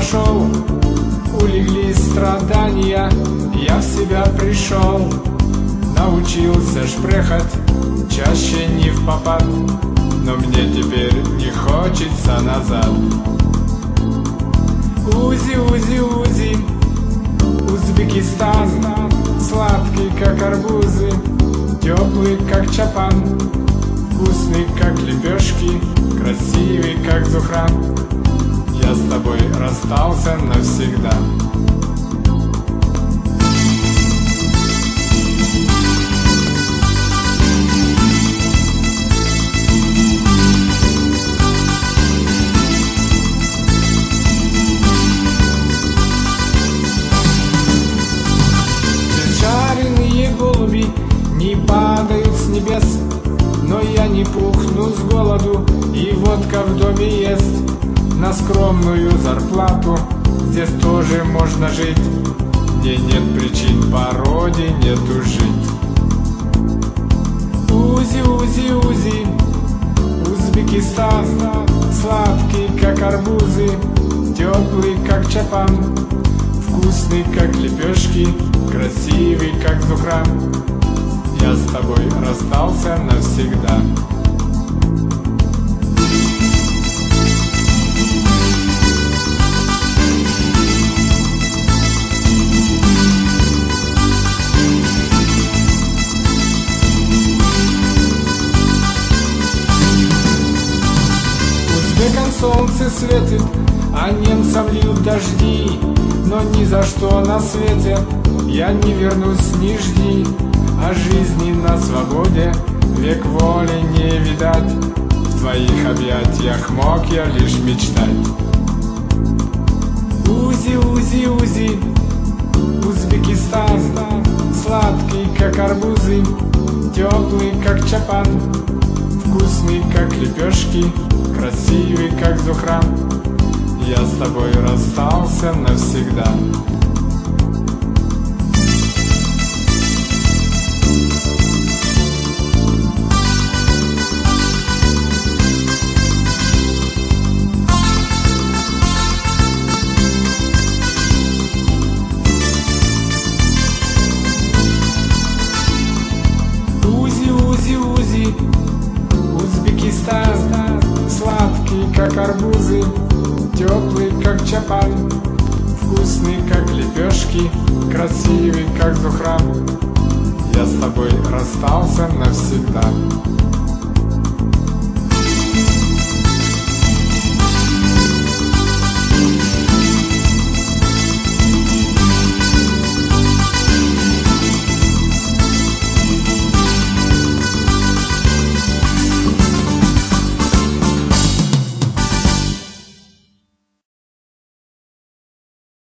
пошел, улеглись страдания, я в себя пришел. Научился шпрехать, чаще не впопад, но мне теперь не хочется назад. Узи, узи, узи, Узбекистан, сладкий, как арбузы, теплый, как чапан, вкусный, как лепешки, красивый, как зухран. Я с тобой расстался навсегда. Жареные голуби не падают с небес, но я не пухну с голоду, и водка в доме есть. На скромную зарплату здесь тоже можно жить, где нет причин по родине тужить. Узи, узи, узи, Узбекистан, сладкий, как арбузы, теплый, как чапан, вкусный, как лепешки, красивый, как зухран. Я с тобой расстался навсегда. Узбекам солнце светит, а немцам льют дожди, но ни за что на свете я не вернусь, не жди. О жизни на свободе век воли не видать, в твоих объятиях мог я лишь мечтать. Узи, узи, узи, Узбекистан, сладкий, как арбузы, теплый, как чапан, вкусный, как лепешки, красивый, как зухран. Я с тобой расстался навсегда. Узи, узи, узи, Узбекистан, сладкий, как арбузы, теплый, как чапан, вкусный, как лепешки, красивый, как зухран. Я с тобой расстался навсегда.